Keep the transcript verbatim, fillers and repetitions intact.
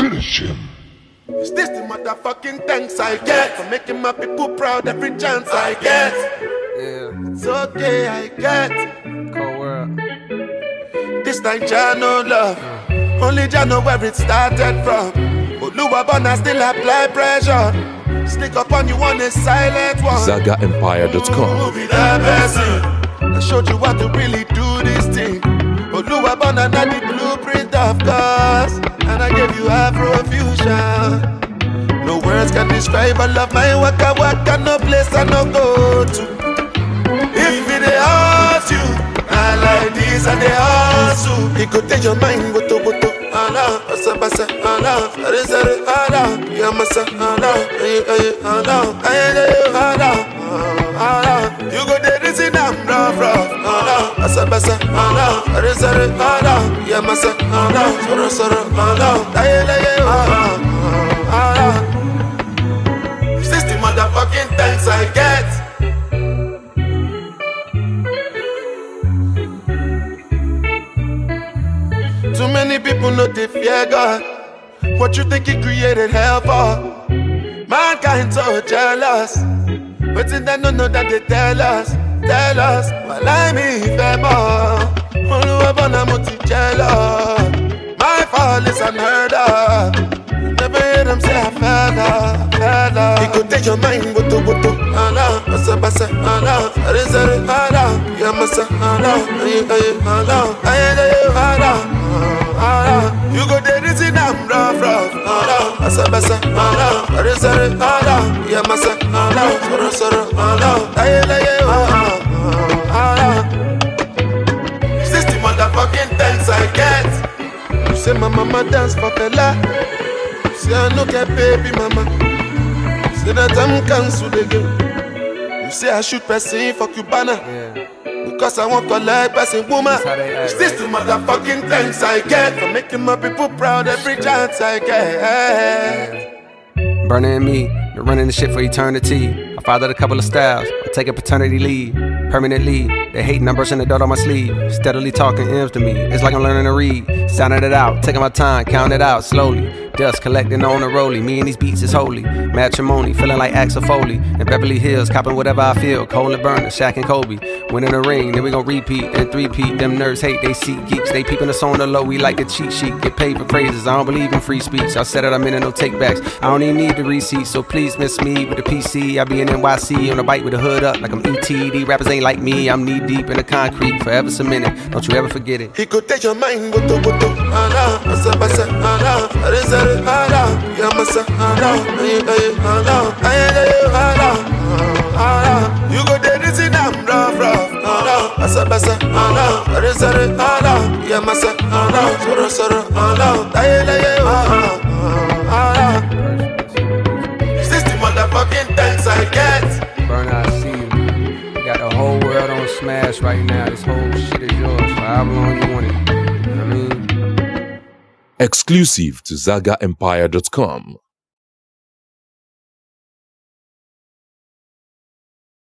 Finish him. Is this the motherfucking thanks I get for making my people proud every chance I get? Yeah. It's okay, I get. Cold world. This time Jah no love. Uh. Only Jah know where it started from. Oluwabona still apply pressure. Sneak up on you on a silent one. Zaga Empire dot com. Who be that person? I showed you how to really do this thing. Oluwabona not the blueprint of cause. And I gave you Afrofusion. No words can describe all of my waka waka. No place I no go to. If it hurt you, I like this and they hustle. He could take your mind, but to but to Allah, asa basa Allah, sare sare Allah, yamasa Allah, ay ay Allah, ay ay Allah, Allah. You go there, reason I'm rough rough Allah, asa basa Allah, sare sare Allah, yamasa Allah, soro soro Allah, ay ay Allah, Allah. Is this the motherfucking thanks I get? Too many people know they fear God. What you think he created hell for? Mankind so jealous. But in that no know that they tell us, tell us. While I me famous, Oluwabona multi jealous. My fall is unheard of. Never hear them say I fell off, fell off. He could take your mind, but to but to Allah, basa basa Allah, sare sare Allah, yamasa Allah, ay ay Allah, ay ay Allah. You go there, reason I'm rough, rough. Allah, basa basa Allah, sare sare Allah, yamasa Allah, soro soro Allah, ay ay Allah, Allah. Is this the motherfucking thanks I get? You say my mama dance for fella. Say I no get baby mama. Say that I'm cancel the game. You say I shoot person for Cubana. Yeah. Because I want to like person woman. Is this the motherfucking thanks I get for making my people proud every chance I get? Yeah. Burning me, been running the shit for eternity. I fathered a couple of styles, I take a paternity leave. Permanently, they hating, I'm brushing the dirt on my sleeve. Steadily talking M's to me, it's like I'm learning to read. Sounding it out, taking my time, counting it out slowly. Dust collecting on a rollie, me and these beats is holy. Matrimony, feeling like Axel Foley. In Beverly Hills, copping whatever I feel. Cole and Burner, Shaq and Kobe. Winning the ring, then we gon' repeat and three-peat. Them nerds hate, they seek geeks. They peeping us on the low, we like a cheat sheet. Get paid for praises, I don't believe in free speech. I said it, I'm in no takebacks. I don't even need the receipt, so please miss me with the P C. I be in N Y C on a bike with the hood up like I'm E T. These rappers ain't like me, I'm knee deep in the concrete. Forever cemented, don't you ever forget it. He could take your mind, but to but to Allah, basa basa Allah, sare sare Allah, yamasa Allah, ay ay Allah, ay ay Allah, Allah. You go there, reason I'm rough rough Allah, basa basa Allah, sare sare Allah, yamasa Allah, soro soro Allah, ay ay Allah, Allah. Is this the motherfucking thanks I get? Burn, I see you. You got the whole world on smash right now. This whole shit is yours for however long you want it. You know what I mean? Exclusive to Zaga Empire dot com.